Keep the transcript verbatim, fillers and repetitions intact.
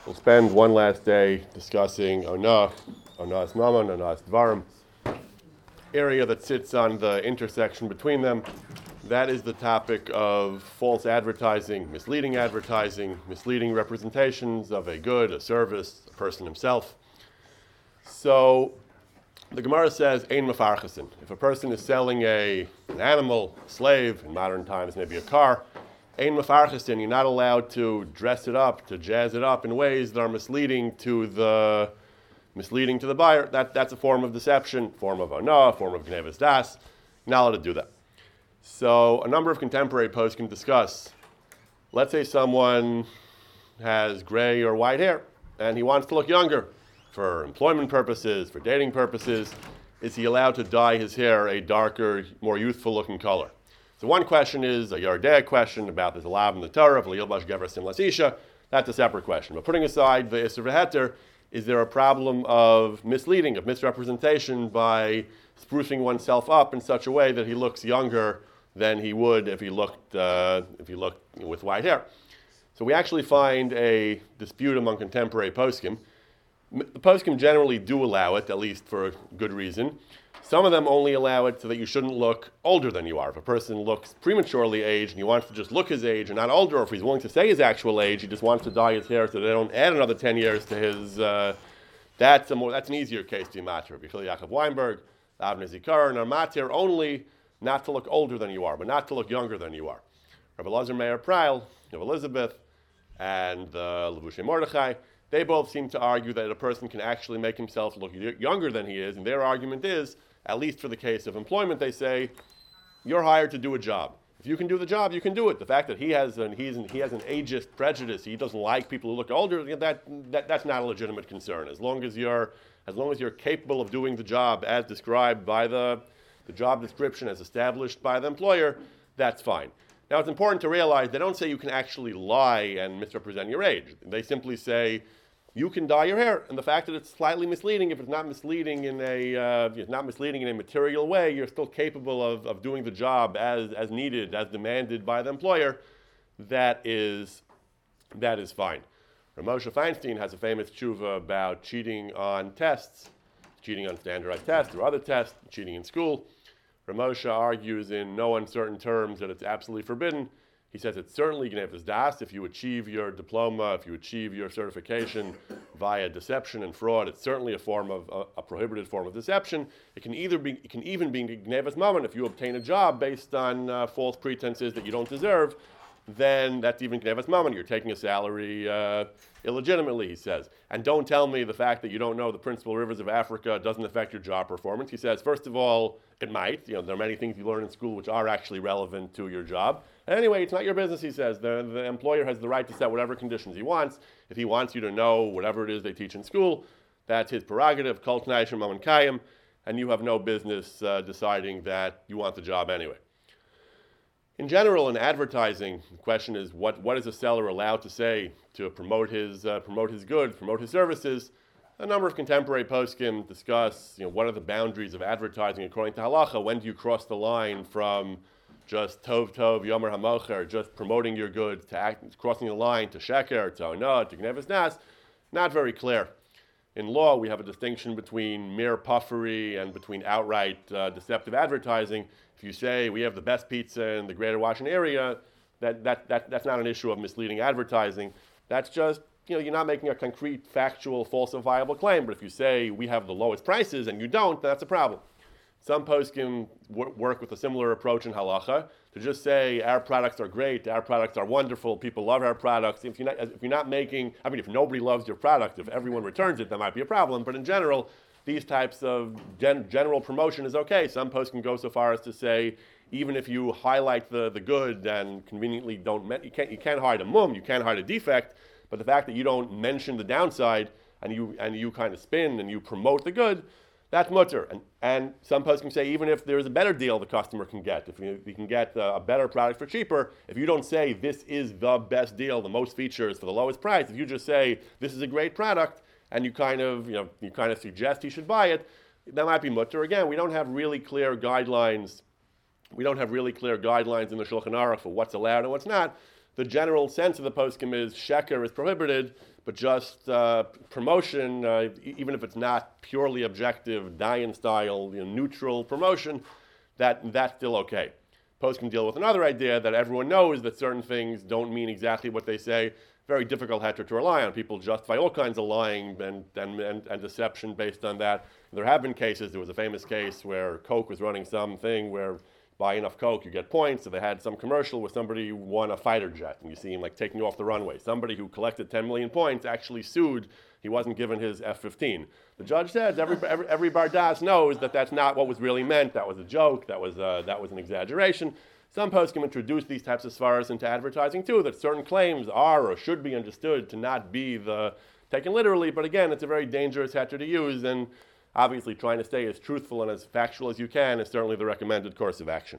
We'll spend one last day discussing Onah, Onah's Mammon, Onah's Dvarim, area that sits on the intersection between them. That is the topic of false advertising, misleading advertising, misleading representations of a good, a service, a person himself. So the Gemara says, Ein mefarchasin. If a person is selling a, an animal, a slave, in modern times maybe a car, Ein mefarchasin, you're not allowed to dress it up, to jazz it up in ways that are misleading to the misleading to the buyer. That, that's a form of deception, form of onah, form of gnevas das. You're not allowed to do that. So a number of contemporary posts can discuss, let's say someone has gray or white hair, and he wants to look younger for employment purposes, for dating purposes. Is he allowed to dye his hair a darker, more youthful looking color? So one question is a Yardea question about there's a lav in the Torah, v'liyilbash gever simlas isha. That's a separate question. But putting aside the Isser v'heter, is there a problem of misleading, of misrepresentation by sprucing oneself up in such a way that he looks younger than he would if he looked uh, if he looked with white hair? So we actually find a dispute among contemporary poskim. The poskim generally do allow it, at least for a good reason. Some of them only allow it so that you shouldn't look older than you are. If a person looks prematurely aged and he wants to just look his age and not older, or if he's willing to say his actual age, he just wants to dye his hair so they don't add another ten years to his, uh, that's a more, that's an easier case to be matir. B'chil Yaakov Weinberg, Avnei Zikar, and are matir only not to look older than you are, but not to look younger than you are. Rabbi Elazar Meir Preil of Elizabeth and uh, Levushe Mordechai, they both seem to argue that a person can actually make himself look y- younger than he is, and their argument is, at least for the case of employment, they say, you're hired to do a job. If you can do the job, you can do it. The fact that he has an, he's an, he has an ageist prejudice, he doesn't like people who look older, that, that, that's not a legitimate concern. As long as you're, as long as you're capable of doing the job as described by the, the job description as established by the employer, that's fine. Now it's important to realize they don't say you can actually lie and misrepresent your age. They simply say, you can dye your hair, and the fact that it's slightly misleading, if it's not misleading in a uh, if it's not misleading in a material way, you're still capable of, of doing the job as, as needed, as demanded by the employer. That is that is fine. Ramosha Feinstein has a famous tshuva about cheating on tests, cheating on standardized tests or other tests, cheating in school. Ramosha argues in no uncertain terms that it's absolutely forbidden. He says it's certainly gnevas das. If you achieve your diploma, if you achieve your certification via deception and fraud, it's certainly a form of a, a prohibited form of deception. It can either be, it can even be gnevas mammon if you obtain a job based on uh, false pretenses that you don't deserve. Then that's even gnevas mammon. You're taking a salary uh, illegitimately, he says. And don't tell me the fact that you don't know the principal rivers of Africa doesn't affect your job performance. He says, first of all, it might. You know, there are many things you learn in school which are actually relevant to your job. And anyway, it's not your business, he says. The, the employer has the right to set whatever conditions he wants. If he wants you to know whatever it is they teach in school, that's his prerogative, kol t'nai shel mammon kayim, and you have no business uh, deciding that you want the job anyway. In general, in advertising, the question is what, what is a seller allowed to say to promote his uh, promote his goods, promote his services? A number of contemporary poskim discuss, you know, what are the boundaries of advertising according to halacha. When do you cross the line from just tov tov yomer hamocher, just promoting your goods, to act, crossing the line to sheker, to onah, to gnevas nas? Not very clear. In law, we have a distinction between mere puffery and between outright uh, deceptive advertising. If you say we have the best pizza in the greater Washington area, that, that, that, that's not an issue of misleading advertising. That's just, you know, you're not making a concrete, factual, falsifiable claim. But if you say we have the lowest prices and you don't, that's a problem. Some poskim w- work with a similar approach in halacha to just say our products are great, our products are wonderful, people love our products. If you're not, if you're not making, I mean, if nobody loves your product, if everyone returns it, that might be a problem. But in general, these types of gen- general promotion is okay. Some poskim go so far as to say, even if you highlight the, the good and conveniently don't, me- you can't you can't hide a mum, you can't hide a defect, but the fact that you don't mention the downside and you and you kind of spin and you promote the good, that's mutter. And, and some poskim say even if there's a better deal the customer can get, if you, you can get a, a better product for cheaper, if you don't say this is the best deal, the most features for the lowest price, if you just say this is a great product and you kind of, you know, you kind of suggest he should buy it, that might be mutter. Again, we don't have really clear guidelines. We don't have really clear guidelines in the Shulchan Aruch for what's allowed and what's not. The the general sense of the poskim is sheker is prohibited, but just uh, promotion, uh, e- even if it's not purely objective, Dayan style, you know, neutral promotion, that that's still okay. Poskim deal with another idea that everyone knows that certain things don't mean exactly what they say. Very difficult heter to rely on. People justify all kinds of lying and, and, and, and deception based on that. There have been cases, there was a famous case where Coke was running something where buy enough Coke, you get points. So they had some commercial where somebody won a fighter jet, and you see him like taking off the runway. Somebody who collected ten million points actually sued. He wasn't given his F fifteen. The judge says every, every, every bardas knows that that's not what was really meant. That was a joke. That was, uh, that was an exaggeration. Some poskim introduce these types of svaras into advertising too, that certain claims are or should be understood to not be the taken literally. But again, it's a very dangerous heter to use, and obviously trying to stay as truthful and as factual as you can is certainly the recommended course of action.